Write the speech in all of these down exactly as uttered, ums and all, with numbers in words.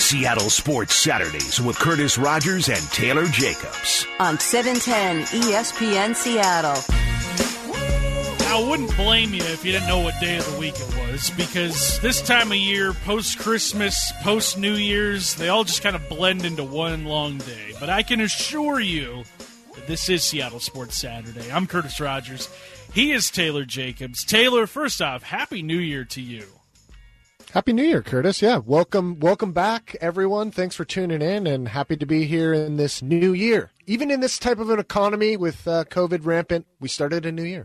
Seattle Sports Saturdays with Curtis Rogers and Taylor Jacobs. On seven ten E S P N Seattle. I wouldn't blame you if you didn't know what day of the week it was, because this time of year, post-Christmas, post-New Year's, they all just kind of blend into one long day. But I can assure you that this is Seattle Sports Saturday. I'm Curtis Rogers. He is Taylor Jacobs. Taylor, first off, Happy New Year to you. Happy New Year, Curtis. Yeah, welcome welcome back, everyone. Thanks for tuning in, and happy to be here in this new year. Even in this type of an economy with uh, COVID rampant, we started a new year.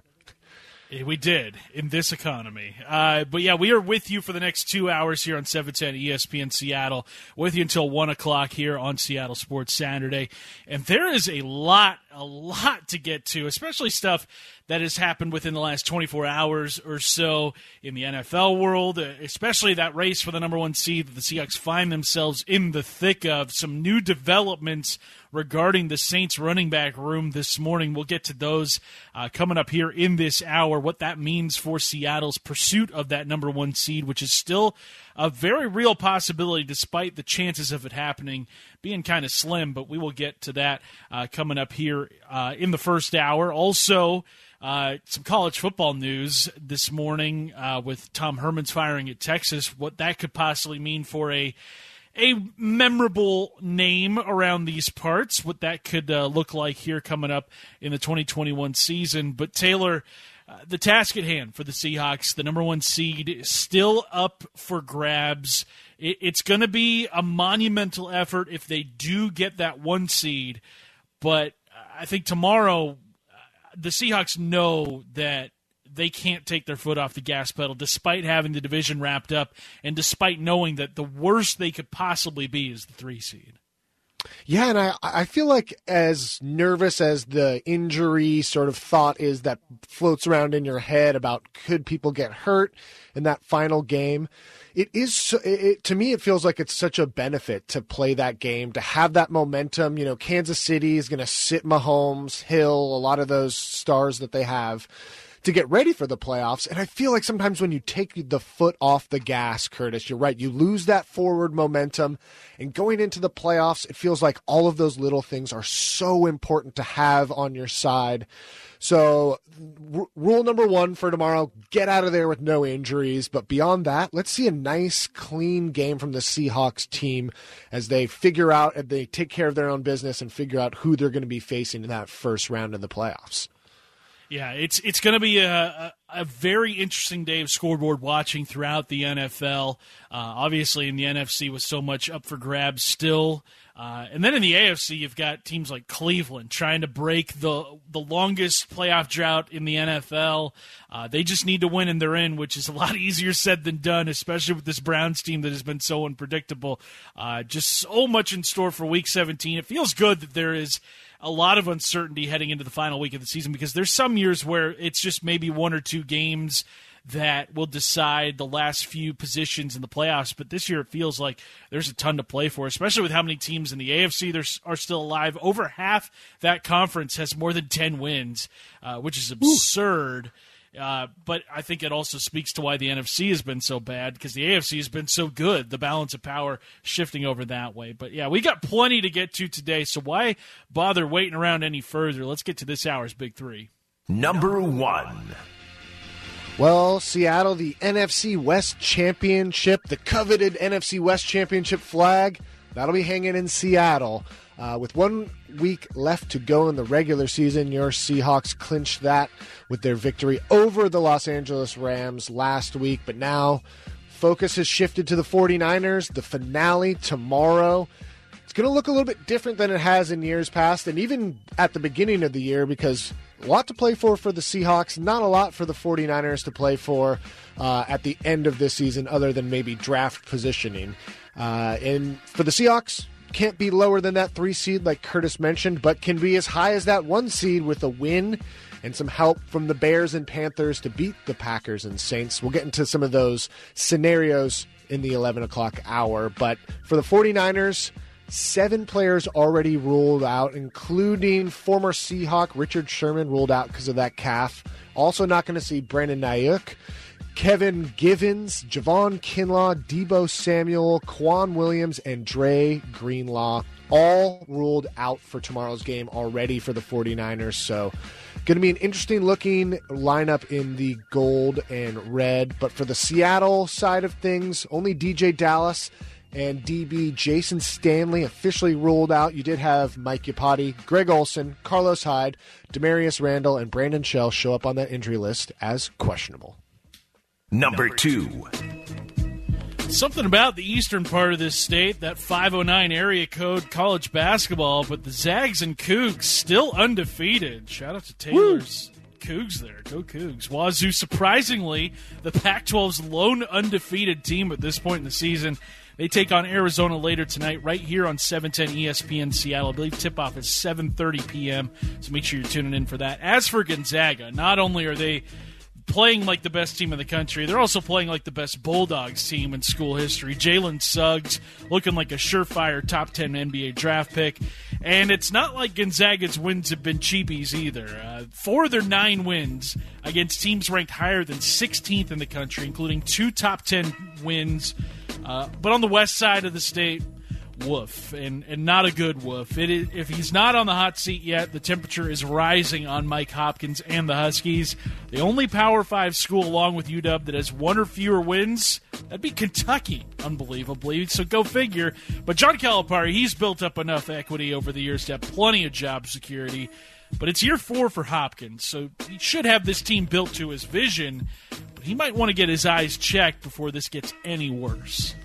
We did, in this economy. Uh, but, yeah, we are with you for the next two hours here on seven ten E S P N Seattle, with you until one o'clock here on Seattle Sports Saturday. And there is a lot, a lot to get to, especially stuff that has happened within the last twenty-four hours or so in the N F L world, especially that race for the number one seed that the Seahawks find themselves in the thick of. Some new developments regarding the Saints running back room this morning. We'll get to those uh, coming up here in this hour, what that means for Seattle's pursuit of that number one seed, which is still a very real possibility despite the chances of it happening being kind of slim, but we will get to that uh, coming up here uh, in the first hour. Also, Uh, some college football news this morning uh, with Tom Herman's firing at Texas, what that could possibly mean for a a memorable name around these parts, what that could uh, look like here coming up in the twenty twenty-one season. But Taylor, uh, the task at hand for the Seahawks, the number one seed, is still up for grabs. It, it's going to be a monumental effort if they do get that one seed, but I think tomorrow the Seahawks know that they can't take their foot off the gas pedal despite having the division wrapped up and despite knowing that the worst they could possibly be is the three seed. Yeah, and I, I feel like as nervous as the injury sort of thought is that floats around in your head about could people get hurt in that final game, it is, it, to me, it feels like it's such a benefit to play that game, to have that momentum. You know, Kansas City is going to sit Mahomes, Hill, a lot of those stars that they have to get ready for the playoffs. And I feel like sometimes when you take the foot off the gas, Curtis, you're right, you lose that forward momentum. And going into the playoffs, it feels like all of those little things are so important to have on your side. So r- rule number one for tomorrow, get out of there with no injuries. But beyond that, let's see a nice, clean game from the Seahawks team as they figure out, and they take care of their own business and figure out who they're going to be facing in that first round of the playoffs. Yeah, it's it's going to be a, a, a very interesting day of scoreboard watching throughout the N F L. Uh, obviously, in the N F C with so much up for grabs still. Uh, and then in the A F C, you've got teams like Cleveland trying to break the the longest playoff drought in the N F L. Uh, they just need to win and they're in, which is a lot easier said than done, especially with this Browns team that has been so unpredictable. Uh, just so much in store for Week seventeen. It feels good that there is a lot of uncertainty heading into the final week of the season, because there's some years where it's just maybe one or two games that will decide the last few positions in the playoffs. But this year it feels like there's a ton to play for, especially with how many teams in the A F C there are still alive. Over half that conference has more than ten wins, uh, which is absurd. Uh, but I think it also speaks to why the N F C has been so bad, because the A F C has been so good, the balance of power shifting over that way. But, yeah, we got plenty to get to today, so why bother waiting around any further? Let's get to this hour's Big Three. Number one. Well, Seattle, the N F C West Championship, the coveted N F C West Championship flag, that'll be hanging in Seattle. Uh, with one week left to go in the regular season, your Seahawks clinched that with their victory over the Los Angeles Rams last week. But now focus has shifted to the 49ers, the finale tomorrow. It's going to look a little bit different than it has in years past, and even at the beginning of the year, because a lot to play for for the Seahawks, not a lot for the 49ers to play for uh, at the end of this season other than maybe draft positioning. Uh, and for the Seahawks, can't be lower than that three seed like Curtis mentioned, but can be as high as that one seed with a win and some help from the Bears and Panthers to beat the Packers and Saints. We'll get into some of those scenarios in the eleven o'clock hour. But for the 49ers, seven players already ruled out, including former Seahawk Richard Sherman, ruled out because of that calf. Also not going to see Brandon Ayuk. Kevin Givens, Javon Kinlaw, Deebo Samuel, Quan Williams, and Dre Greenlaw all ruled out for tomorrow's game already for the 49ers. So going to be an interesting looking lineup in the gold and red. But for the Seattle side of things, only D J Dallas and D B Jason Stanley officially ruled out. You did have Mike Iupati, Greg Olsen, Carlos Hyde, Demarius Randall, and Brandon Shell show up on that injury list as questionable. Number two. Something about the eastern part of this state, that five oh nine area code college basketball, but the Zags and Cougs still undefeated. Shout out to Taylor's Woo. Cougs there. Go Cougs. Wazoo, surprisingly, the Pac twelve's lone undefeated team at this point in the season. They take on Arizona later tonight right here on seven ten E S P N Seattle. I believe tip-off is seven thirty p.m., so make sure you're tuning in for that. As for Gonzaga, not only are they playing like the best team in the country, they're also playing like the best Bulldogs team in school history. Jalen Suggs looking like a surefire top ten N B A draft pick. And it's not like Gonzaga's wins have been cheapies either. Uh, four of their nine wins against teams ranked higher than sixteenth in the country, including two top ten wins. Uh, but on the west side of the state, woof, and, and not a good woof. It is, if he's not on the hot seat yet, the temperature is rising on Mike Hopkins and the Huskies. The only Power five school along with U W that has one or fewer wins, that'd be Kentucky, unbelievably. So go figure. But John Calipari, he's built up enough equity over the years to have plenty of job security. But it's year four for Hopkins, so he should have this team built to his vision. But he might want to get his eyes checked before this gets any worse.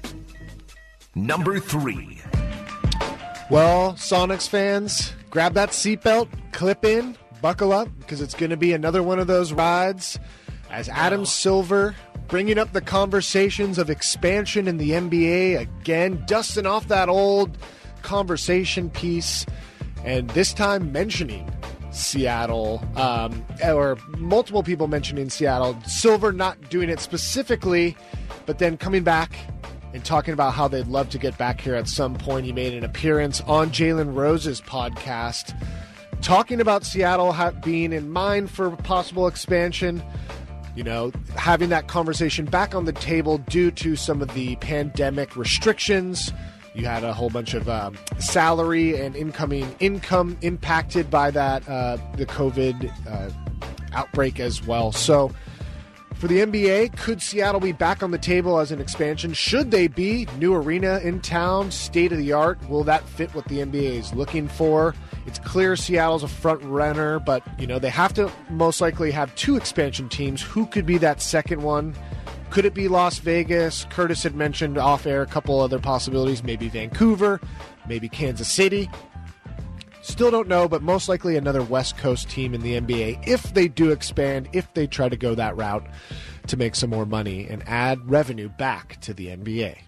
Number three. Well, Sonics fans, grab that seatbelt, clip in, buckle up, because it's going to be another one of those rides as Adam Silver bringing up the conversations of expansion in the N B A again, dusting off that old conversation piece, and this time mentioning Seattle, um, or multiple people mentioning Seattle. Silver not doing it specifically, but then coming back and talking about how they'd love to get back here at some point. He made an appearance on Jalen Rose's podcast, talking about Seattle being in mind for possible expansion, you know, having that conversation back on the table due to some of the pandemic restrictions. You had a whole bunch of um, salary and incoming income impacted by that, uh, the COVID uh, outbreak as well. So for the N B A, could Seattle be back on the table as an expansion? Should they be? New arena in town, state of the art. Will that fit what the N B A is looking for? It's clear Seattle's a front runner, but you know they have to most likely have two expansion teams. Who could be that second one? Could it be Las Vegas? Curtis had mentioned off air a couple other possibilities. Maybe Vancouver, maybe Kansas City. Still don't know, but most likely another West Coast team in the N B A if they do expand, if they try to go that route to make some more money and add revenue back to the N B A.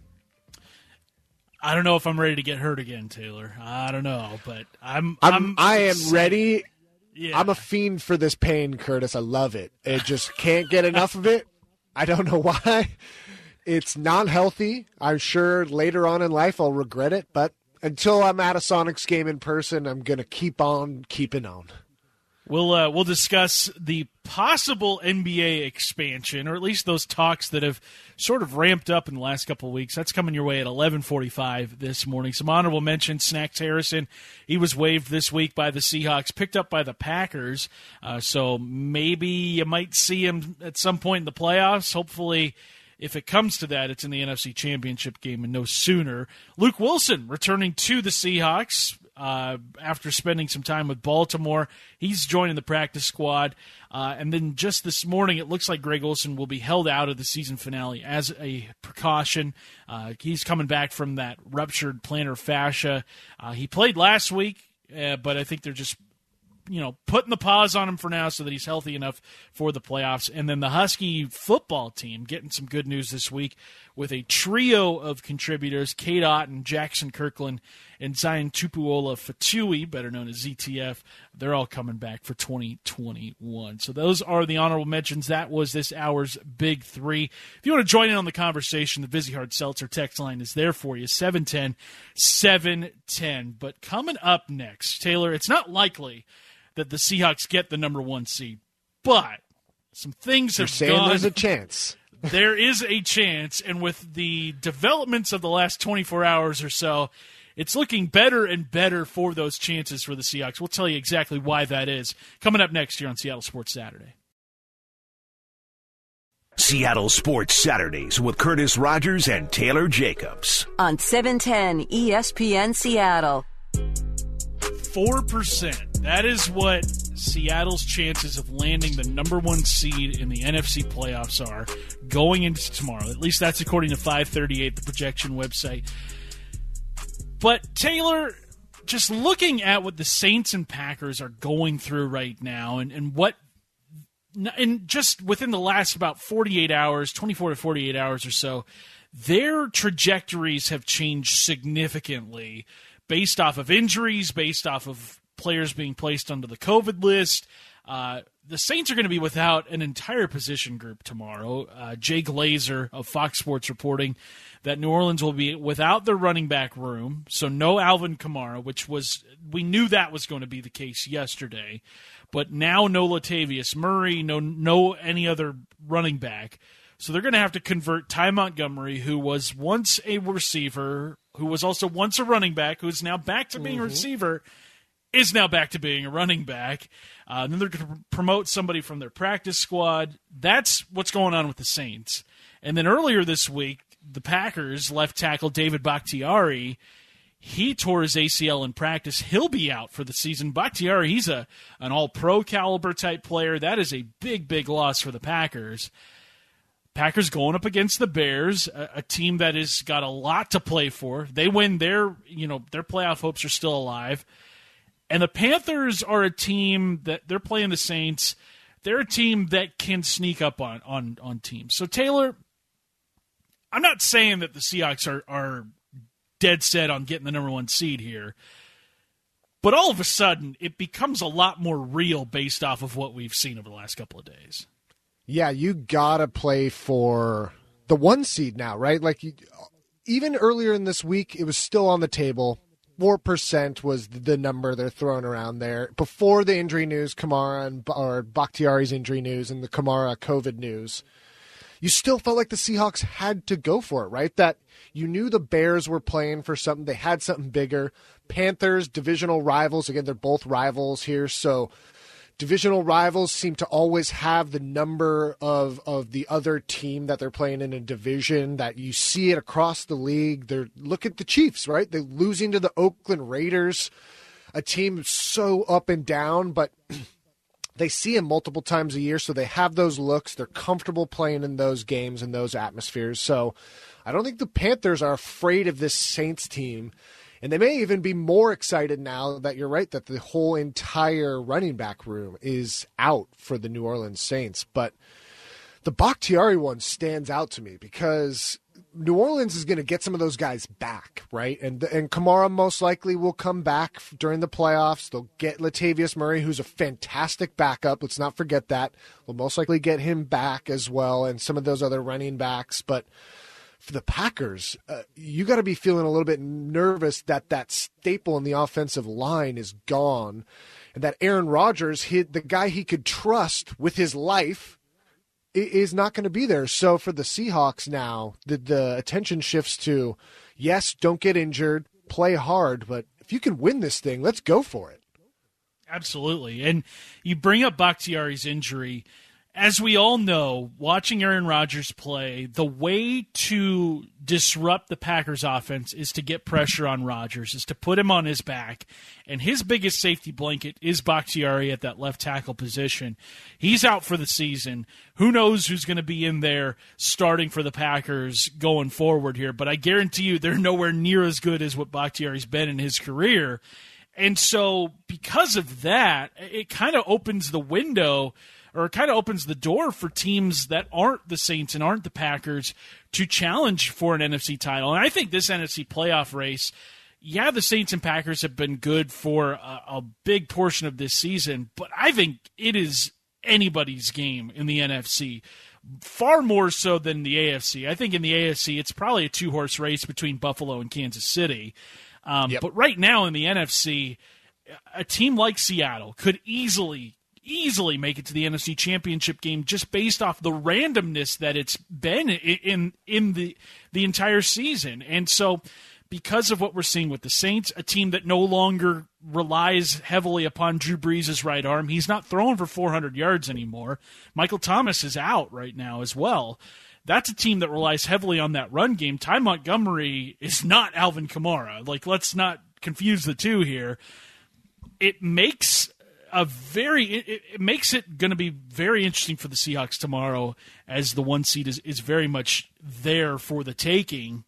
I don't know if I'm ready to get hurt again, Taylor. I don't know, but I'm. I'm, I'm I am ready. Yeah. I'm a fiend for this pain, Curtis. I love it. I just can't get enough of it. I don't know why. It's not healthy. I'm sure later on in life I'll regret it, but until I'm at a Sonics game in person, I'm going to keep on keeping on. We'll uh, we'll discuss the possible N B A expansion, or at least those talks that have sort of ramped up in the last couple of weeks. That's coming your way at eleven forty-five this morning. Some honorable mention, Snacks Harrison. He was waived this week by the Seahawks, picked up by the Packers. Uh, so maybe you might see him at some point in the playoffs. Hopefully, if it comes to that, it's in the N F C Championship game and no sooner. Luke Wilson returning to the Seahawks uh, after spending some time with Baltimore. He's joining the practice squad. Uh, and then just this morning, it looks like Greg Olsen will be held out of the season finale as a precaution. Uh, he's coming back from that ruptured plantar fascia. Uh, he played last week, uh, but I think they're just you know, putting the pause on him for now so that he's healthy enough for the playoffs. And then the Husky football team getting some good news this week with a trio of contributors, Kate Otten, Jackson Kirkland, and Zion Tupuola-Fatui, better known as Z T F. They're all coming back for twenty twenty-one. So those are the honorable mentions. That was this hour's Big Three. If you want to join in on the conversation, the Vizzy Hard Seltzer text line is there for you, seven ten, seven ten. But coming up next, Taylor, it's not likely that the Seahawks get the number one seed, but some things You're have saying gone. There's a chance. There is a chance, and with the developments of the last twenty-four hours or so, it's looking better and better for those chances for the Seahawks. We'll tell you exactly why that is coming up next year on Seattle Sports Saturday. Seattle Sports Saturdays with Curtis Rogers and Taylor Jacobs. On seven ten E S P N Seattle. four percent. That is what Seattle's chances of landing the number one seed in the N F C playoffs are going into tomorrow. At least that's according to five thirty-eight, the projection website. But, Taylor, just looking at what the Saints and Packers are going through right now and, and what and just within the last about forty-eight hours, twenty-four to forty-eight hours or so, their trajectories have changed significantly based off of injuries, based off of players being placed onto the COVID list. Uh, the Saints are going to be without an entire position group tomorrow. Uh, Jay Glazer of Fox Sports reporting that New Orleans will be without their running back room, so no Alvin Kamara, which was we knew that was going to be the case yesterday, but now no Latavius Murray, no no any other running back. So they're going to have to convert Ty Montgomery, who was once a receiver, who was also once a running back, who is now back to being mm-hmm. a receiver, is now back to being a running back. Uh, then they're going to promote somebody from their practice squad. That's what's going on with the Saints. And then earlier this week, the Packers left tackle David Bakhtiari, he tore his A C L in practice. He'll be out for the season. Bakhtiari, he's a an all-pro caliber type player. That is a big, big loss for the Packers. Packers going up against the Bears, a, a team that has got a lot to play for. They win, their you know their playoff hopes are still alive. And the Panthers are a team that they're playing the Saints. They're a team that can sneak up on on, on teams. So, Taylor, I'm not saying that the Seahawks are, are dead set on getting the number one seed here, but all of a sudden it becomes a lot more real based off of what we've seen over the last couple of days. Yeah, you gotta play for the one seed now, right? Like, you, even earlier in this week, it was still on the table. Four percent was the number they're throwing around there before the injury news, Kamara and or Bakhtiari's injury news, and the Kamara COVID news. You still felt like the Seahawks had to go for it, right? That you knew the Bears were playing for something. They had something bigger. Panthers, divisional rivals. Again, they're both rivals here. So divisional rivals seem to always have the number of, of the other team that they're playing in a division, that you see it across the league. They're look at the Chiefs, right? They're losing to the Oakland Raiders, a team so up and down, but they see him multiple times a year, so they have those looks. They're comfortable playing in those games and those atmospheres. So I don't think the Panthers are afraid of this Saints team, and they may even be more excited now that you're right, that the whole entire running back room is out for the New Orleans Saints. But the Bakhtiari one stands out to me because New Orleans is going to get some of those guys back, right? And and Kamara most likely will come back during the playoffs. They'll get Latavius Murray, who's a fantastic backup. Let's not forget that. They'll most likely get him back as well, and some of those other running backs. But for the Packers, uh, you got to be feeling a little bit nervous that that staple in the offensive line is gone, and that Aaron Rodgers, he, the guy he could trust with his life, is not going to be there. So for the Seahawks now, the, the attention shifts to, yes, don't get injured, play hard, but if you can win this thing, let's go for it. Absolutely. And you bring up Bakhtiari's injury. As we all know, watching Aaron Rodgers play, the way to disrupt the Packers offense is to get pressure on Rodgers, is to put him on his back. And his biggest safety blanket is Bakhtiari at that left tackle position. He's out for the season. Who knows who's going to be in there starting for the Packers going forward here. But I guarantee you they're nowhere near as good as what Bakhtiari's been in his career. And so because of that, it kind of opens the window, or it kind of opens the door for teams that aren't the Saints and aren't the Packers to challenge for an N F C title. And I think this N F C playoff race, yeah, the Saints and Packers have been good for a, a big portion of this season, but I think it is anybody's game in the N F C, far more so than the A F C. I think in the A F C, it's probably a two-horse race between Buffalo and Kansas City. Um, yep. But right now in the N F C, a team like Seattle could easily easily make it to the N F C Championship game just based off the randomness that it's been in in, in the the entire season. And so because of what we're seeing with the Saints, a team that no longer relies heavily upon Drew Brees' right arm, he's not throwing for four hundred yards anymore. Michael Thomas is out right now as well. That's a team that relies heavily on that run game. Ty Montgomery is not Alvin Kamara. Like, let's not confuse the two here. It makes a very it, it makes it going to be very interesting for the Seahawks tomorrow, as the one seed is, is very much there for the taking.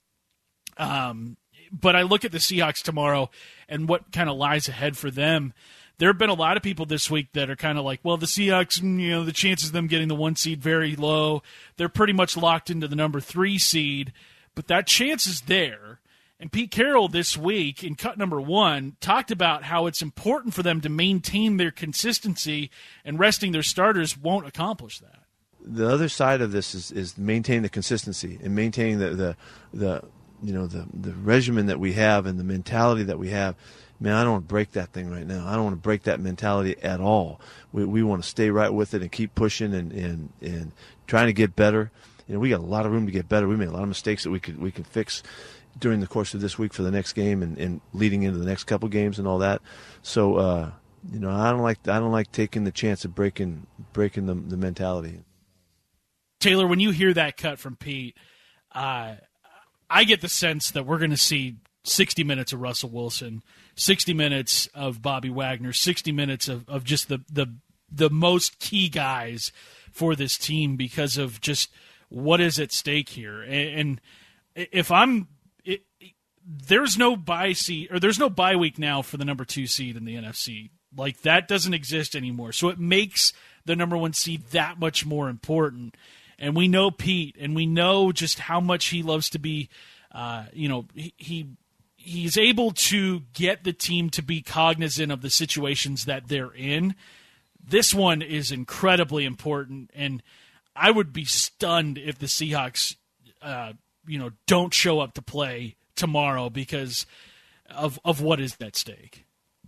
Um, but I look at the Seahawks tomorrow and what kind of lies ahead for them. There have been a lot of people this week that are kind of like, well, the Seahawks, you know, the chances of them getting the one seed very low. They're pretty much locked into the number three seed, but that chance is there. And Pete Carroll this week in cut number one talked about how it's important for them to maintain their consistency, and resting their starters won't accomplish that. The other side of this is, is maintaining the consistency and maintaining the, the, the you know, the, the regimen that we have and the mentality that we have. Man, I don't want to break that thing right now. I don't want to break that mentality at all. We we want to stay right with it and keep pushing and, and, and trying to get better. You know, we got a lot of room to get better. We made a lot of mistakes that we could we can fix during the course of this week for the next game and, and leading into the next couple games and all that. So, uh, you know, I don't like I don't like taking the chance of breaking breaking the the mentality. Taylor, when you hear that cut from Pete, uh, I get the sense that we're going to see sixty minutes of Russell Wilson, sixty minutes of Bobby Wagner, sixty minutes of, of just the, the the most key guys for this team because of just what is at stake here. And, and if I'm it, there's no bye seed or there's no bye week now for the number two seed in the N F C. Like, that doesn't exist anymore. So it makes the number one seed that much more important. And we know Pete, and we know just how much he loves to be, uh, you know, he, he he's able to get the team to be cognizant of the situations that they're in. This one is incredibly important, and I would be stunned if the Seahawks, uh, you know, don't show up to play tomorrow because of of what is at stake.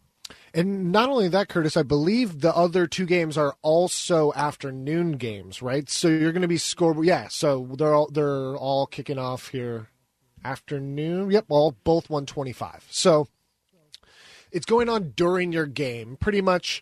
And not only that, Curtis, I believe the other two games are also afternoon games, right? So you're going to be score. Yeah, so they're all they're all kicking off here. Afternoon, yep, all both one twenty-five. So it's going on during your game. Pretty much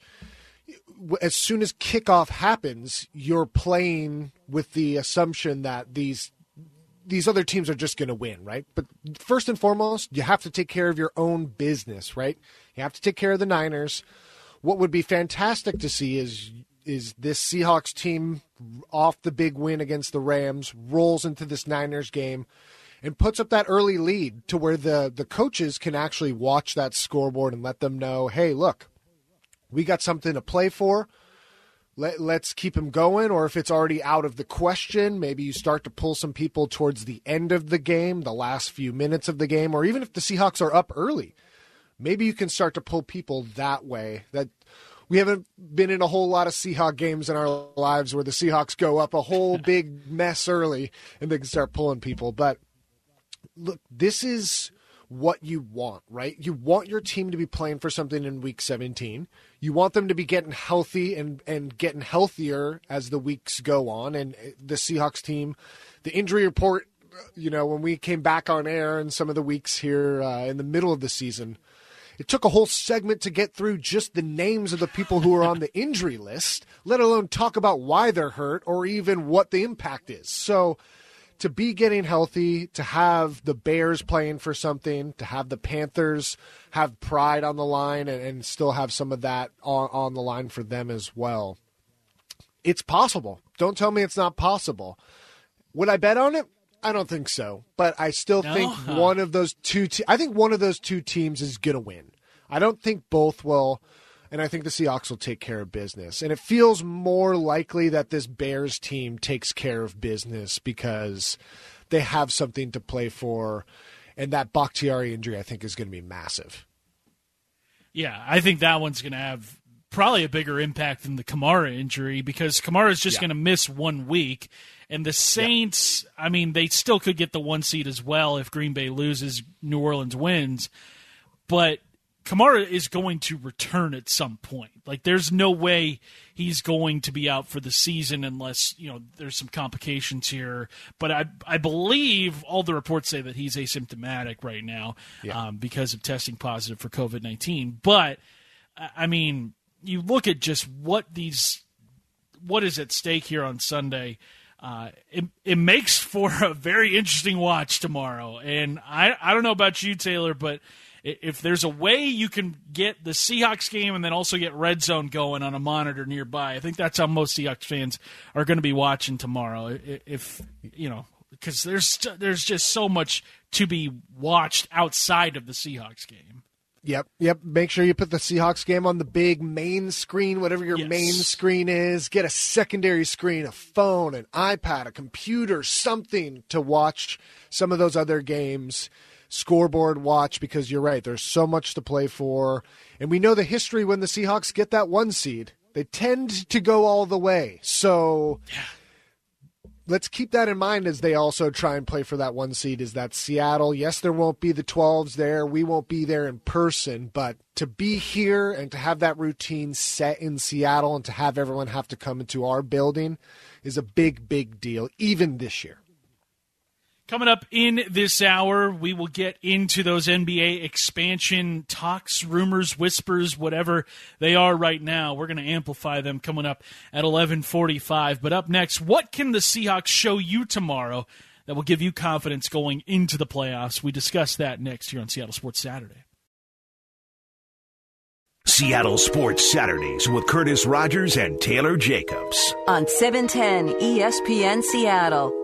as soon as kickoff happens, you're playing with the assumption that these these other teams are just going to win, right? But first and foremost, you have to take care of your own business, right? You have to take care of the Niners. What would be fantastic to see is is this Seahawks team off the big win against the Rams, rolls into this Niners game, and puts up that early lead to where the, the coaches can actually watch that scoreboard and let them know, hey, look, we got something to play for. Let, let's keep them going. Or if it's already out of the question, maybe you start to pull some people towards the end of the game, the last few minutes of the game, or even if the Seahawks are up early, maybe you can start to pull people that way. That we haven't been in a whole lot of Seahawk games in our lives where the Seahawks go up a whole big mess early and they can start pulling people. But look, this is what you want, right? You want your team to be playing for something in week seventeen. You want them to be getting healthy and, and getting healthier as the weeks go on. And the Seahawks team, the injury report, you know, when we came back on air in some of the weeks here uh, in the middle of the season, it took a whole segment to get through just the names of the people who are on the injury list, let alone talk about why they're hurt or even what the impact is. So to be getting healthy, to have the Bears playing for something, to have the Panthers have pride on the line and, and still have some of that on, on the line for them as well. It's possible. Don't tell me it's not possible. Would I bet on it? I don't think so. But I still no? think huh. one of those two te- I think one of those two teams is going to win. I don't think both will. And I think the Seahawks will take care of business. And it feels more likely that this Bears team takes care of business because they have something to play for. And that Bakhtiari injury, I think, is going to be massive. Yeah, I think that one's going to have probably a bigger impact than the Kamara injury because Kamara is just yeah. going to miss one week. And the Saints, yeah. I mean, they still could get the one seed as well if Green Bay loses, New Orleans wins. But Kamara is going to return at some point. Like, there's no way he's going to be out for the season unless, you know, there's some complications here. But I I believe all the reports say that he's asymptomatic right now yeah. um, because of testing positive for covid nineteen. But, I mean, you look at just what these – what is at stake here on Sunday. Uh, it, it makes for a very interesting watch tomorrow. And I, I don't know about you, Taylor, but – if there's a way you can get the Seahawks game and then also get Red Zone going on a monitor nearby, I think that's how most Seahawks fans are going to be watching tomorrow. If you know, because there's there's just so much to be watched outside of the Seahawks game. Yep, yep. Make sure you put the Seahawks game on the big main screen, whatever your yes. main screen is. Get a secondary screen, a phone, an iPad, a computer, something to watch some of those other games. Scoreboard watch, because you're right, there's so much to play for. And we know the history when the Seahawks get that one seed. They tend to go all the way. So yeah. let's keep that in mind as they also try and play for that one seed, is that Seattle. Yes, there won't be the twelves there. We won't be there in person. But to be here and to have that routine set in Seattle and to have everyone have to come into our building is a big, big deal, even this year. Coming up in this hour, we will get into those N B A expansion talks, rumors, whispers, whatever they are right now. We're going to amplify them coming up at eleven forty-five. But up next, what can the Seahawks show you tomorrow that will give you confidence going into the playoffs? We discuss that next here on Seattle Sports Saturday. Seattle Sports Saturdays with Curtis Rogers and Taylor Jacobs. On seven ten E S P N Seattle.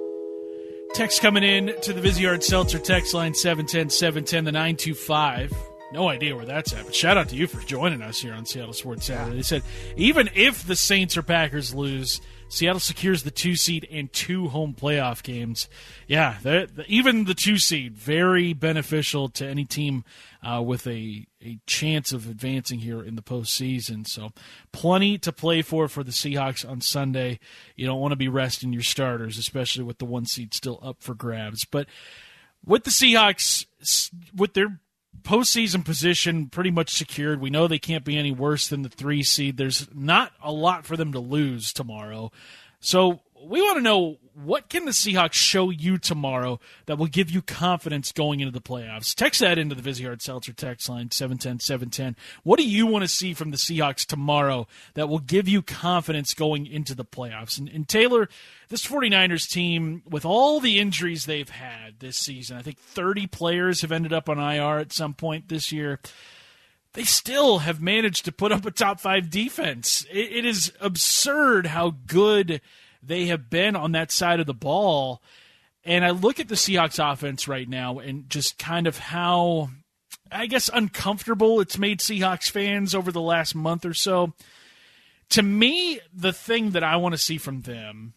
Text coming in to the Visyard Seltzer text line seven ten seven ten, the nine two five. No idea where that's at, but shout out to you for joining us here on Seattle Sports Saturday. They said, even if the Saints or Packers lose, Seattle secures the two seed and two home playoff games. Yeah, the, even the two seed, very beneficial to any team uh, with a, a chance of advancing here in the postseason. So plenty to play for for the Seahawks on Sunday. You don't want to be resting your starters, especially with the one seed still up for grabs. But with the Seahawks, with their postseason position pretty much secured, we know they can't be any worse than the three seed. There's not a lot for them to lose tomorrow. So we want to know, what can the Seahawks show you tomorrow that will give you confidence going into the playoffs? Text that into the Visyard Seltzer text line, seven ten seven ten. What do you want to see from the Seahawks tomorrow that will give you confidence going into the playoffs? And, and Taylor, this 49ers team, with all the injuries they've had this season, I think thirty players have ended up on I R at some point this year, they still have managed to put up a top five defense. It, it is absurd how good they have been on that side of the ball. And I look at the Seahawks offense right now and just kind of how, I guess, uncomfortable it's made Seahawks fans over the last month or so. To me, the thing that I want to see from them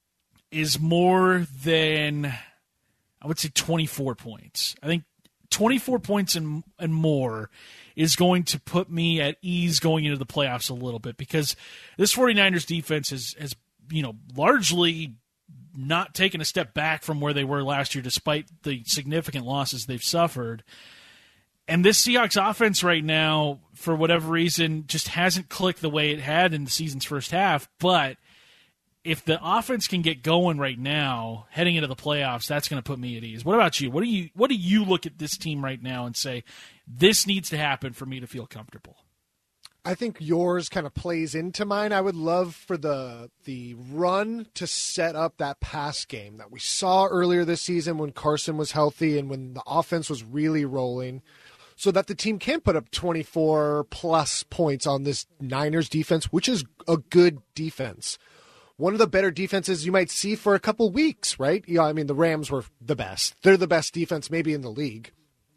is more than, I would say, twenty-four points. I think twenty-four points and, and more is going to put me at ease going into the playoffs a little bit, because this 49ers defense has, has you know, largely not taken a step back from where they were last year, despite the significant losses they've suffered. And this Seahawks offense right now, for whatever reason, just hasn't clicked the way it had in the season's first half. But if the offense can get going right now, heading into the playoffs, that's going to put me at ease. What about you? What do you what do you look at this team right now and say, this needs to happen for me to feel comfortable? I think yours kind of plays into mine. I would love for the the run to set up that pass game that we saw earlier this season when Carson was healthy and when the offense was really rolling, so that the team can put up twenty-four plus points on this Niners defense, which is a good defense. One of the better defenses you might see for a couple weeks, right? Yeah, I mean, the Rams were the best. They're the best defense maybe in the league.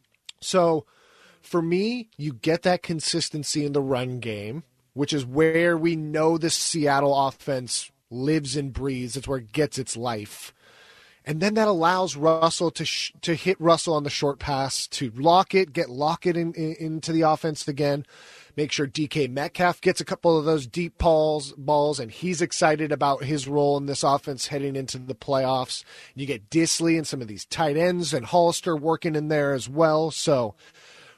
So for me, you get that consistency in the run game, which is where we know this Seattle offense lives and breathes. It's where it gets its life. And then that allows Russell to sh- to hit Russell on the short pass, to lock it, get Lockett in, in, into the offense again. Make sure D K Metcalf gets a couple of those deep balls, balls, and he's excited about his role in this offense heading into the playoffs. You get Disley and some of these tight ends and Hollister working in there as well. So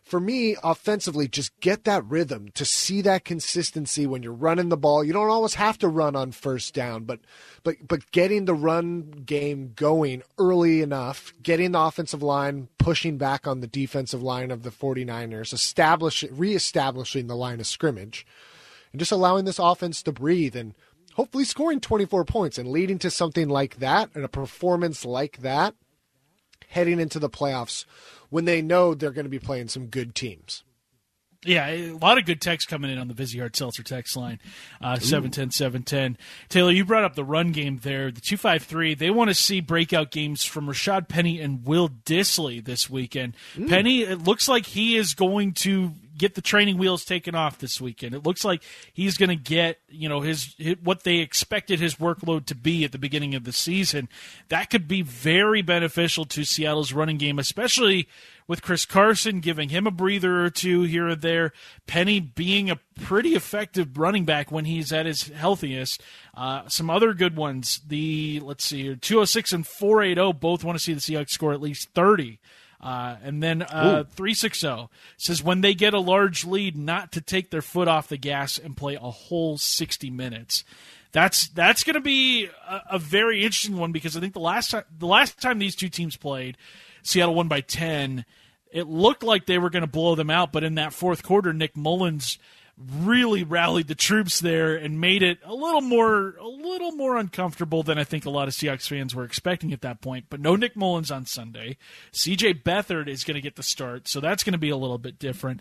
for me, offensively, just get that rhythm to see that consistency when you're running the ball. You don't always have to run on first down, but but but getting the run game going early enough, getting the offensive line pushing back on the defensive line of the 49ers, establish, reestablishing the line of scrimmage, and just allowing this offense to breathe and hopefully scoring twenty-four points and leading to something like that and a performance like that heading into the playoffs when they know they're going to be playing some good teams. Yeah, a lot of good text coming in on the Vizzy Hard Seltzer text line, uh, seven ten, seven ten. Taylor, you brought up the run game there. The two five three, they want to see breakout games from Rashad Penny and Will Dissly this weekend. Mm. Penny, it looks like he is going to get the training wheels taken off this weekend. It looks like he's going to get, you know, his, his what they expected his workload to be at the beginning of the season. That could be very beneficial to Seattle's running game, especially with Chris Carson giving him a breather or two here or there. Penny being a pretty effective running back when he's at his healthiest. Uh, some other good ones. The, let's see here, two oh six and four eighty both want to see the Seahawks score at least thirty. Uh, and then uh, three sixty says when they get a large lead, not to take their foot off the gas and play a whole sixty minutes. That's that's going to be a, a very interesting one because I think the last time the last time these two teams played, Seattle won by ten. It looked like they were going to blow them out, but in that fourth quarter, Nick Mullins really rallied the troops there and made it a little more a little more uncomfortable than I think a lot of Seahawks fans were expecting at that point. But no Nick Mullins on Sunday. C J Beathard is going to get the start, so that's going to be a little bit different.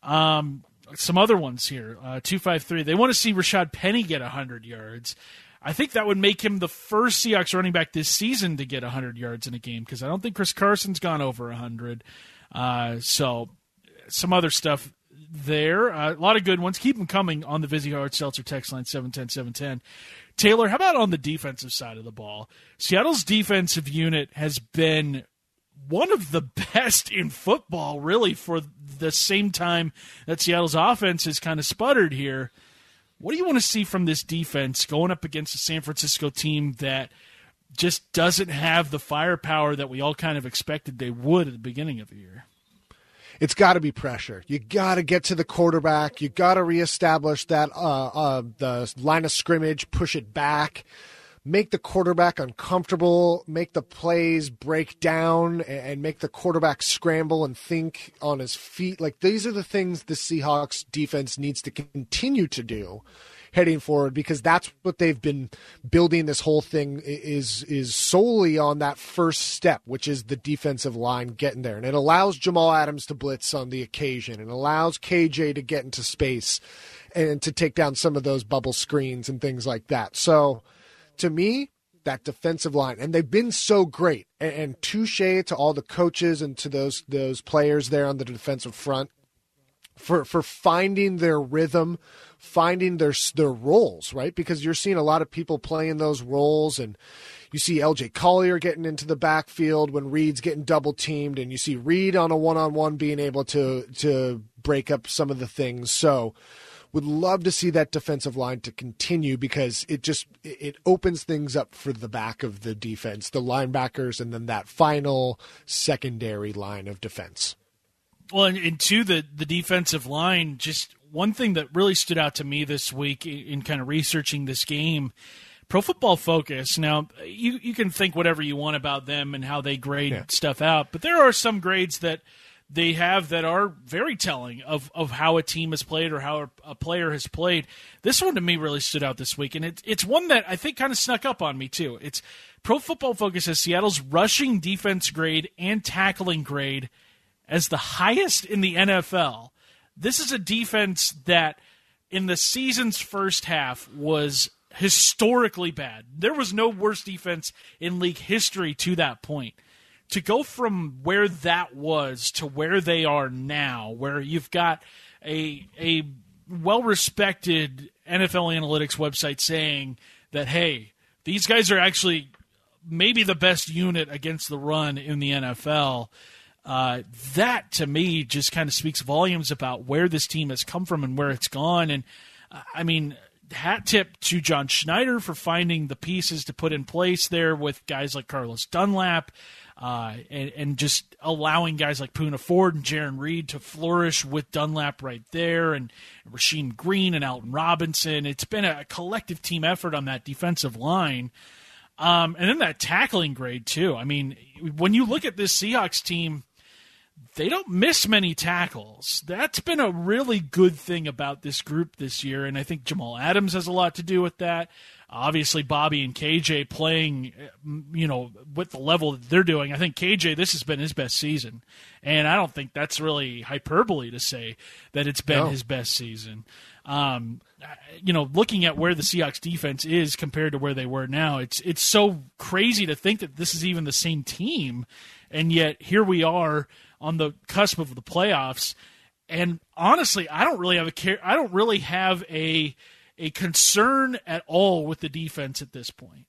Um, some other ones here. Uh, two five three, they want to see Rashad Penny get one hundred yards. I think that would make him the first Seahawks running back this season to get one hundred yards in a game because I don't think Chris Carson's gone over one hundred. Uh, so some other stuff there. Uh, a lot of good ones. Keep them coming on the Vizzy Hard Seltzer text line seven ten, seven ten. Taylor, how about on the defensive side of the ball? Seattle's defensive unit has been one of the best in football, really, for the same time that Seattle's offense has kind of sputtered here. What do you want to see from this defense going up against a San Francisco team that just doesn't have the firepower that we all kind of expected they would at the beginning of the year? It's got to be pressure. You got to get to the quarterback. You got to reestablish that uh, uh, the line of scrimmage, push it back, make the quarterback uncomfortable, make the plays break down, and make the quarterback scramble and think on his feet. Like, these are the things the Seahawks defense needs to continue to do heading forward, because that's what they've been building. This whole thing is is solely on that first step, which is the defensive line getting there. And it allows Jamal Adams to blitz on the occasion. It allows K J to get into space and to take down some of those bubble screens and things like that. So to me, that defensive line, and they've been so great, and, and touche to all the coaches and to those those players there on the defensive front for for finding their rhythm, finding their their roles, right? Because you're seeing a lot of people playing those roles, and you see L J Collier getting into the backfield when Reed's getting double teamed, and you see Reed on a one-on-one being able to to break up some of the things. So would love to see that defensive line to continue, because it just it opens things up for the back of the defense, the linebackers, and then that final secondary line of defense. Well, and, and to the, the defensive line, just one thing that really stood out to me this week in, in kind of researching this game, Pro Football Focus. Now, you, you can think whatever you want about them and how they grade yeah. stuff out, but there are some grades that they have that are very telling of, of how a team has played or how a, a player has played. This one to me really stood out this week, and it, it's one that I think kind of snuck up on me too. It's Pro Football Focus has Seattle's rushing defense grade and tackling grade as the highest in the N F L. This is a defense that in the season's first half was historically bad. There was no worse defense in league history to that point. To go from where that was to where they are now, where you've got a a well-respected N F L analytics website saying that, hey, these guys are actually maybe the best unit against the run in the N F L, uh, that to me just kind of speaks volumes about where this team has come from and where it's gone. And, uh, I mean, hat tip to John Schneider for finding the pieces to put in place there with guys like Carlos Dunlap. Uh, and, and just allowing guys like Poona Ford and Jaron Reed to flourish with Dunlap right there, and Rasheem Green and Alton Robinson. It's been a collective team effort on that defensive line. Um, and then that tackling grade, too. I mean, when you look at this Seahawks team, they don't miss many tackles. That's been a really good thing about this group this year, and I think Jamal Adams has a lot to do with that. Obviously, Bobby and K J playing, you know, with the level that they're doing. I think K J, this has been his best season, and I don't think that's really hyperbole to say that it's been No. his best season. Um, you know, looking at where the Seahawks defense is compared to where they were now, it's it's so crazy to think that this is even the same team, and yet here we are on the cusp of the playoffs. And honestly, I don't really have a care. I don't really have a a concern at all with the defense at this point.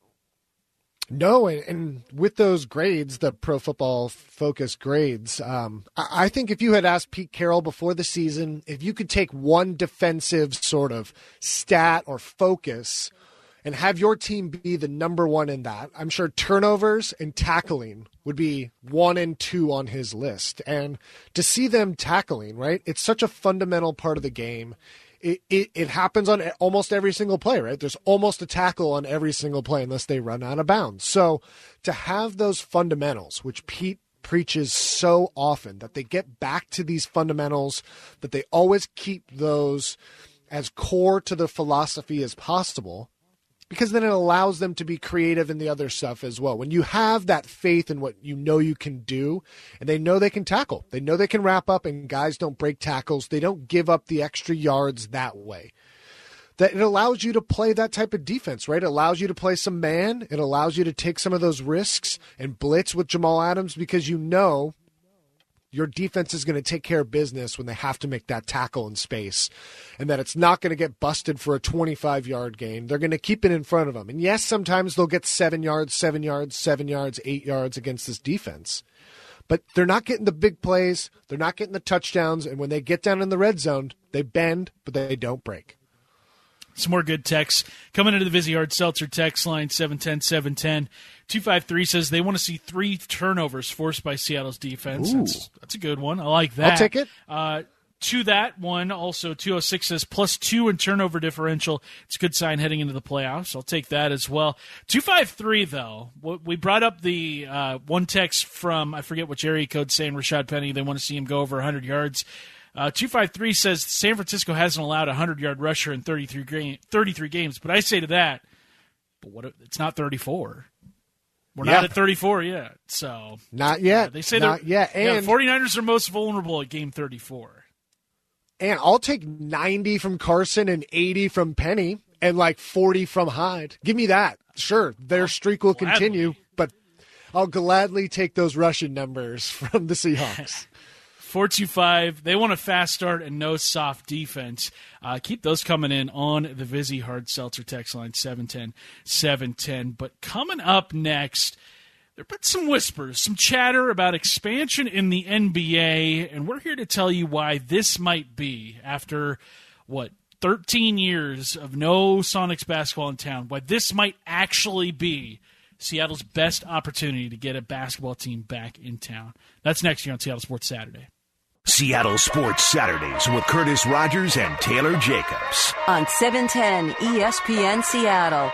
No, and, and with those grades, the Pro Football Focus grades, um, I, I think if you had asked Pete Carroll before the season, if you could take one defensive sort of stat or focus and have your team be the number one in that, I'm sure turnovers and tackling would be one and two on his list. And to see them tackling, right, it's such a fundamental part of the game. It, it it happens on almost every single play, right? There's almost a tackle on every single play unless they run out of bounds. So to have those fundamentals, which Pete preaches so often, that they get back to these fundamentals, that they always keep those as core to the philosophy as possible, because then it allows them to be creative in the other stuff as well. When you have that faith in what you know you can do, and they know they can tackle, they know they can wrap up, and guys don't break tackles, they don't give up the extra yards that way, that it allows you to play that type of defense, right? It allows you to play some man. It allows you to take some of those risks and blitz with Jamal Adams, because you know your defense is going to take care of business when they have to make that tackle in space, and that it's not going to get busted for a twenty-five-yard gain. They're going to keep it in front of them. And yes, sometimes they'll get seven yards, seven yards, seven yards, eight yards against this defense. But they're not getting the big plays. They're not getting the touchdowns. And when they get down in the red zone, they bend, but they don't break. Some more good texts coming into the Vizzy Hard Seltzer text line, seven ten, seven ten. two five three says they want to see three turnovers forced by Seattle's defense. That's, that's a good one. I like that. I'll take it. Uh, to that one, also, two oh six says plus two in turnover differential. It's a good sign heading into the playoffs. I'll take that as well. two five three, though, we brought up the uh, one text from, I forget which area code, saying Rashad Penny, they want to see him go over one hundred yards. Uh, two five three says San Francisco hasn't allowed a hundred-yard rusher in thirty-three, ga- thirty-three games. But I say to that, but what? If, it's not thirty-four. We're yeah. not at thirty-four yet. So Not yet. Uh, they say not yet. And yeah, the 49ers are most vulnerable at game thirty-four. And I'll take ninety from Carson and eighty from Penny and like forty from Hyde. Give me that. Sure, their streak will Gladly. continue, but I'll gladly take those rushing numbers from the Seahawks. four two five, they want a fast start and no soft defense. Uh, keep those coming in on the Vizzy Hard Seltzer text line, seven ten, seven ten. But coming up next, there have been some whispers, some chatter about expansion in the N B A, and we're here to tell you why this might be, after, what, thirteen years of no Sonics basketball in town, why this might actually be Seattle's best opportunity to get a basketball team back in town. That's next year on Seattle Sports Saturday. Seattle Sports Saturdays with Curtis Rogers and Taylor Jacobs. On seven ten E S P N Seattle.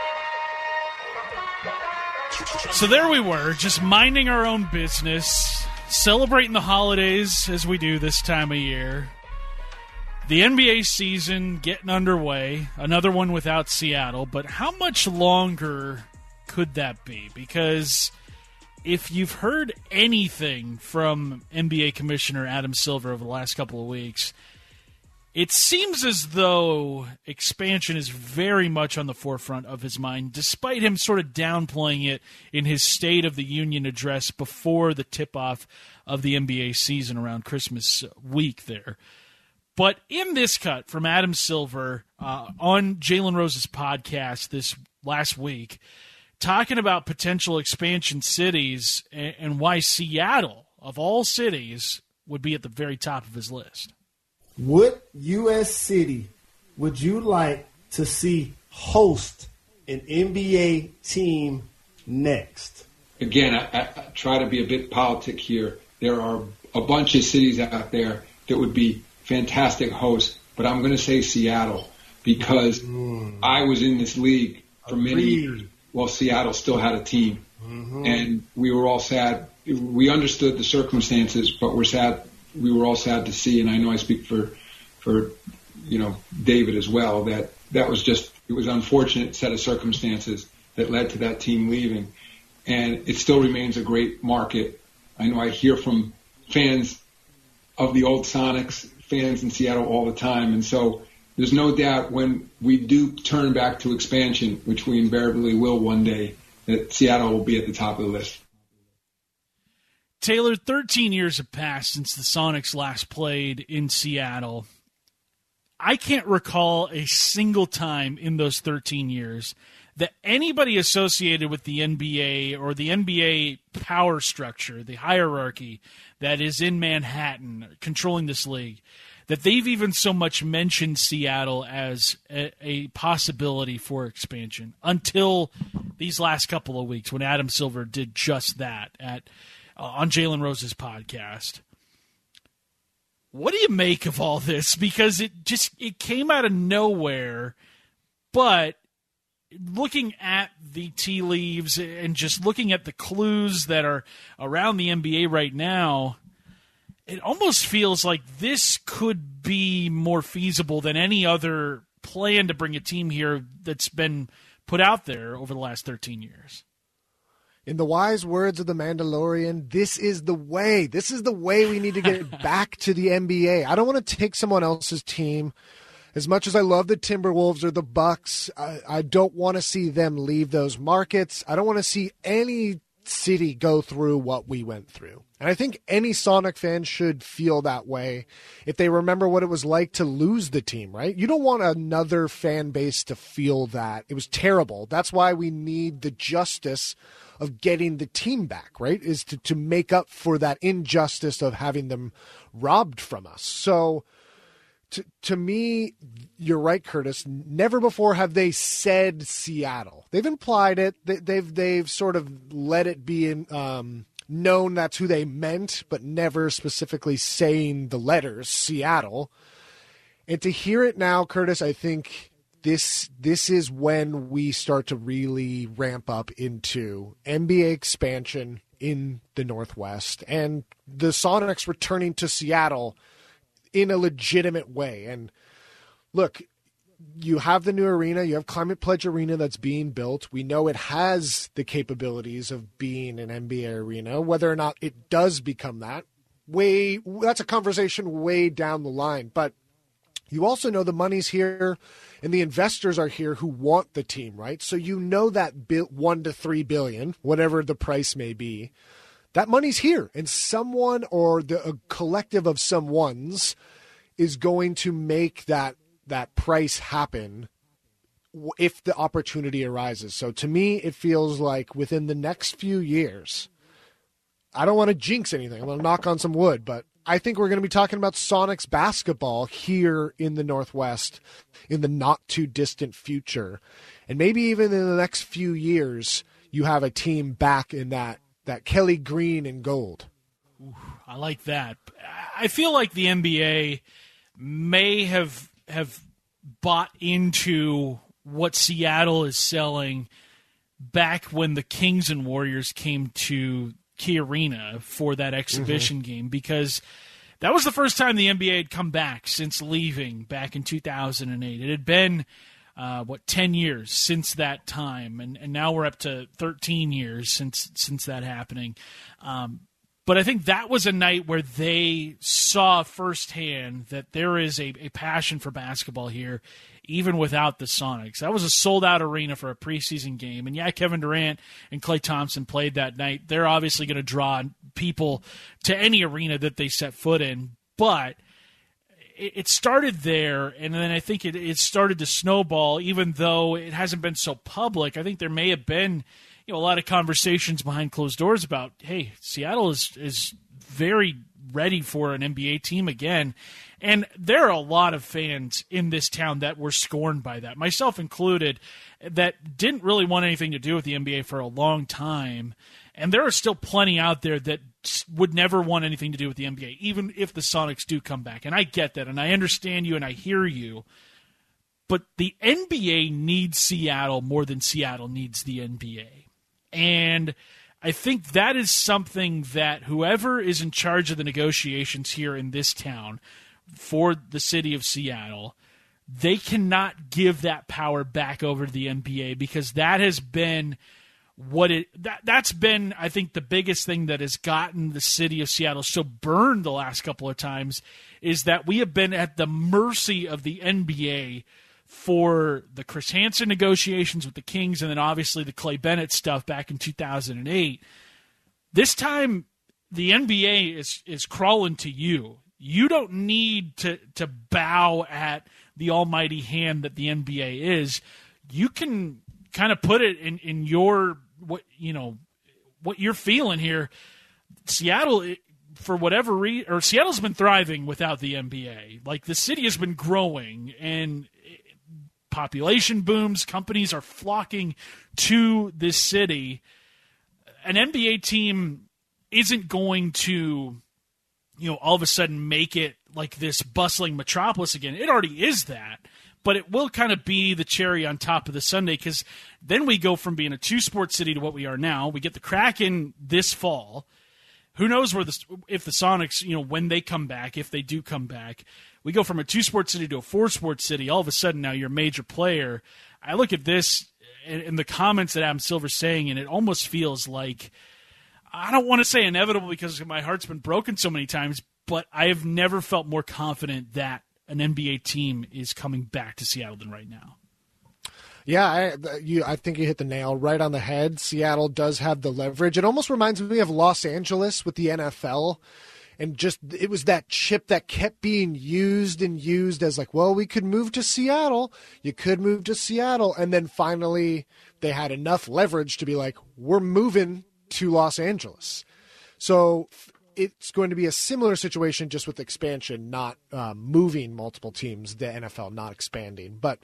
So there we were, just minding our own business, celebrating the holidays as we do this time of year. The N B A season getting underway, another one without Seattle, but how much longer could that be? Because if you've heard anything from N B A Commissioner Adam Silver over the last couple of weeks, it seems as though expansion is very much on the forefront of his mind, despite him sort of downplaying it in his State of the Union address before the tip-off of the N B A season around Christmas week there. But in this cut from Adam Silver uh, on Jalen Rose's podcast this last week, talking about potential expansion cities and, and why Seattle, of all cities, would be at the very top of his list. What U S city would you like to see host an N B A team next? again, I, I, I try to be a bit politic here. There are a bunch of cities out there that would be fantastic hosts, but I'm going to say Seattle because mm. I was in this league for Agreed. many years while Seattle still had a team. Mm-hmm. And we were all sad. We understood the circumstances, but we're sad. We were all sad to see, and I know I speak for, for, you know, David as well, that that was just, it was an unfortunate set of circumstances that led to that team leaving. And it still remains a great market. I know I hear from fans of the old Sonics, fans in Seattle all the time. And so there's no doubt when we do turn back to expansion, which we invariably will one day, that Seattle will be at the top of the list. Taylor, thirteen years have passed since the Sonics last played in Seattle. I can't recall a single time in those thirteen years that anybody associated with the N B A or the N B A power structure, the hierarchy that is in Manhattan controlling this league, that they've even so much mentioned Seattle as a, a possibility for expansion until these last couple of weeks when Adam Silver did just that at uh, on Jalen Rose's podcast. What do you make of all this? Because it just it came out of nowhere, but looking at the tea leaves and just looking at the clues that are around the N B A right now, it almost feels like this could be more feasible than any other plan to bring a team here that's been put out there over the last thirteen years. In the wise words of the Mandalorian, this is the way. This is the way we need to get back to the N B A. I don't want to take someone else's team. As much as I love the Timberwolves or the Bucks, I, I don't want to see them leave those markets. I don't want to see any city go through what we went through. And I think any Sonic fan should feel that way if they remember what it was like to lose the team, right? You don't want another fan base to feel that. It was terrible. That's why we need the justice of getting the team back, right? Is to, to make up for that injustice of having them robbed from us. So to, to me, you're right, Curtis. Never before have they said Seattle. They've implied it. They, they've, they've sort of let it be in, um, known that's who they meant, but never specifically saying the letters Seattle. And to hear it now, Curtis, I think this this is when we start to really ramp up into N B A expansion in the Northwest and the Sonics returning to Seattle in a legitimate way. And look, you have the new arena, you have Climate Pledge Arena that's being built. We know it has the capabilities of being an N B A arena. Whether or not it does become that, way that's a conversation way down the line. But you also know the money's here and the investors are here who want the team, right? So you know that one to three billion, whatever the price may be, that money's here, and someone or the a collective of someones is going to make that that price happen if the opportunity arises. So to me, it feels like within the next few years, I don't want to jinx anything. I'm going to knock on some wood, but I think we're going to be talking about Sonics basketball here in the Northwest in the not too distant future. And maybe even in the next few years, you have a team back in that, that Kelly green and gold. Ooh, I like that. I feel like the N B A may have have bought into what Seattle is selling back when the Kings and Warriors came to Key Arena for that exhibition mm-hmm. game, because that was the first time the N B A had come back since leaving back in two thousand eight. It had been, uh, what, ten years since that time, and, and now we're up to thirteen years since since that happening. Um, but I think that was a night where they saw firsthand that there is a, a passion for basketball here, even without the Sonics. That was a sold-out arena for a preseason game. And, yeah, Kevin Durant and Klay Thompson played that night. They're obviously going to draw people to any arena that they set foot in. But it, it started there, and then I think it, it started to snowball, even though it hasn't been so public. I think there may have been you know, a lot of conversations behind closed doors about, hey, Seattle is is very ready for an N B A team again. And there are a lot of fans in this town that were scorned by that, myself included, that didn't really want anything to do with the N B A for a long time. And there are still plenty out there that would never want anything to do with the N B A, even if the Sonics do come back. And I get that, and I understand you, and I hear you. But the N B A needs Seattle more than Seattle needs the N B A. And I think that is something that whoever is in charge of the negotiations here in this town for the city of Seattle, they cannot give that power back over to the N B A, because that has been what it that that's been, I think, the biggest thing that has gotten the city of Seattle so burned the last couple of times, is that we have been at the mercy of the N B A for the Chris Hansen negotiations with the Kings, and then obviously the Clay Bennett stuff back in two thousand eight. This time, the N B A is is crawling to you. You don't need to to bow at the almighty hand that the N B A is. You can kind of put it in, in your what you know what you're feeling here. Seattle, for whatever reason, or Seattle's been thriving without the N B A. Like, the city has been growing, and population booms, companies are flocking to this city. An N B A team isn't going to, you know, all of a sudden make it like this bustling metropolis again. It already is that, but it will kind of be the cherry on top of the sundae, because then we go from being a two-sport city to what we are now. We get the Kraken this fall. Who knows where the if the Sonics, you know, when they come back, if they do come back, we go from a two-sport city to a four-sport city. All of a sudden now you're a major player. I look at this and, and the comments that Adam Silver's saying, and it almost feels like, I don't want to say inevitable because my heart's been broken so many times, but I have never felt more confident that an N B A team is coming back to Seattle than right now. Yeah, I, you, I think you hit the nail right on the head. Seattle does have the leverage. It almost reminds me of Los Angeles with the N F L. And just, it was that chip that kept being used and used as like, well, we could move to Seattle. You could move to Seattle. And then finally they had enough leverage to be like, we're moving to Los Angeles. So it's going to be a similar situation, just with expansion, not uh, moving multiple teams, the N F L not expanding. But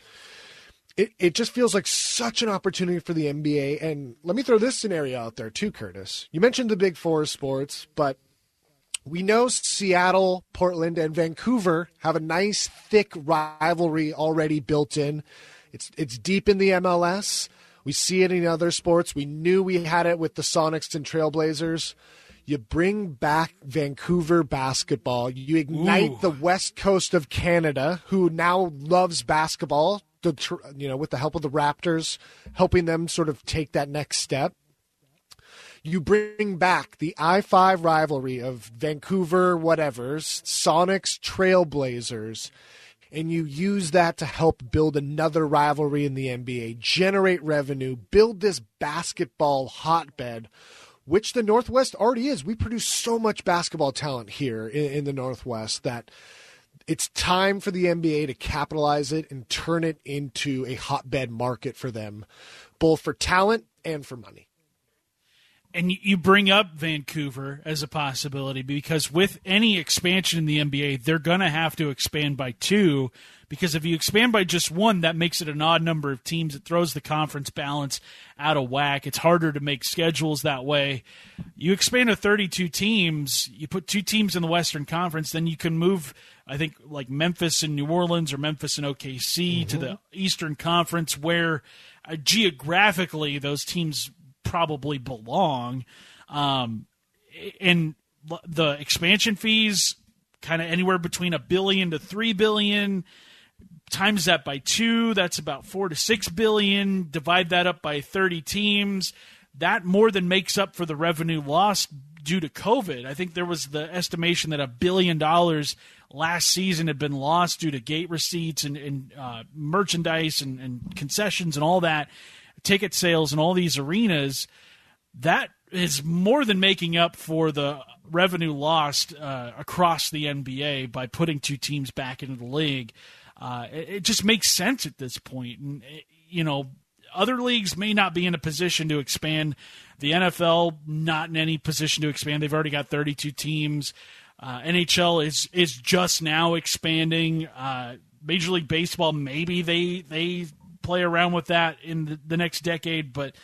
it, it just feels like such an opportunity for the N B A. And let me throw this scenario out there too, Curtis. You mentioned the Big Four sports, but we know Seattle, Portland, and Vancouver have a nice, thick rivalry already built in. It's it's deep in the M L S. We see it in other sports. We knew we had it with the Sonics and Trailblazers. You bring back Vancouver basketball. You ignite Ooh. the west coast of Canada, who now loves basketball, the, you know, with the help of the Raptors, helping them sort of take that next step. You bring back the I five rivalry of Vancouver whatevers, Sonics, Trailblazers, and you use that to help build another rivalry in the N B A, generate revenue, build this basketball hotbed, which the Northwest already is. We produce so much basketball talent here in, in the Northwest that it's time for the N B A to capitalize it and turn it into a hotbed market for them, both for talent and for money. And you bring up Vancouver as a possibility, because with any expansion in the N B A, they're going to have to expand by two, because if you expand by just one, that makes it an odd number of teams. It throws the conference balance out of whack. It's harder to make schedules that way. You expand to thirty-two teams, you put two teams in the Western Conference, then you can move, I think, like Memphis and New Orleans or Memphis and O K C mm-hmm. to the Eastern Conference, where uh, geographically those teams probably belong. Um, and the expansion fees, kind of anywhere between a billion to three billion. Times that by two, that's about four to six billion. Divide that up by thirty teams. That more than makes up for the revenue lost due to COVID. I think there was the estimation that a billion dollars last season had been lost due to gate receipts and, and uh, merchandise and, and concessions and all that, ticket sales and all these arenas. That is more than making up for the revenue lost uh, across the N B A by putting two teams back into the league. Uh, it, it just makes sense at this point. And, you know, other leagues may not be in a position to expand. The N F L, not in any position to expand. They've already got thirty-two teams. Uh, N H L is is just now expanding. Uh, Major League Baseball, maybe they they play around with that in the, the next decade, but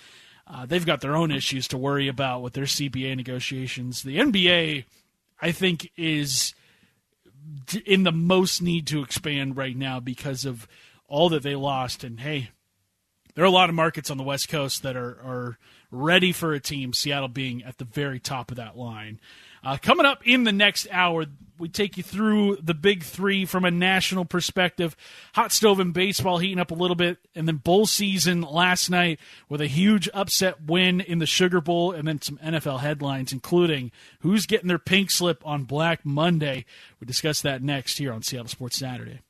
uh, they've got their own issues to worry about with their C B A negotiations. The N B A, I think, is in the most need to expand right now because of all that they lost. And, hey, there are a lot of markets on the West Coast that are, are ready for a team, Seattle being at the very top of that line. Uh, coming up in the next hour, we take you through the big three from a national perspective. Hot stove and baseball heating up a little bit, and then bowl season last night with a huge upset win in the Sugar Bowl, and then some N F L headlines, including who's getting their pink slip on Black Monday. We discuss that next here on Seattle Sports Saturday.